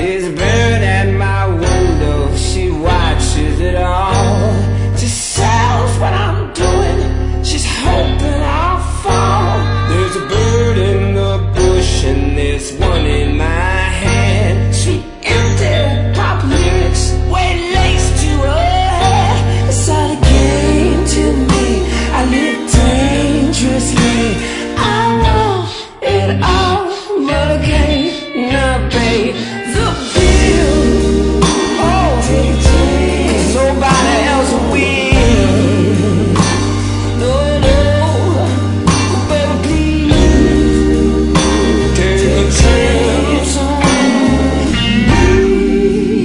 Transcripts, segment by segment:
There's a bird at my window, she watches it all. She sells what I'm doing, she's hoping I'll fall. There's a bird in the bush and there's one in my hand. Sweet empty pop lyrics, way laced to her head. It's all a game to me, I live dangerously. I want it all, but I can't not pay the bill. Oh, cause nobody else will. No, no, baby, please take a chance on me.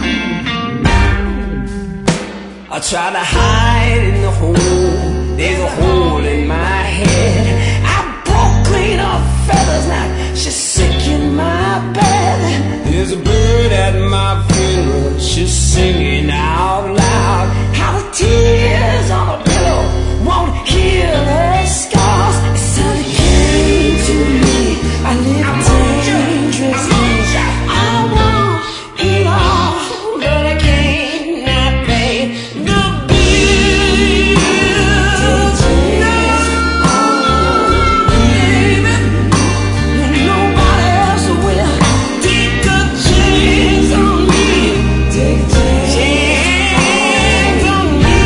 I try to hide in the hole, there's a hole in my head. I broke clean off feathers, now she's sick in my bed. There's a bird at my funeral, she's singing out loud. How the tears on the pillow won't heal her scars. It's all a game to me, I live dangerously. I want it all, but I can't not pay the bill. No, baby, when nobody else will. Take a chance on me, take a chance on me,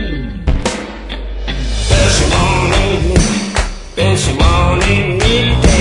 But she won't need me, but she won't need me.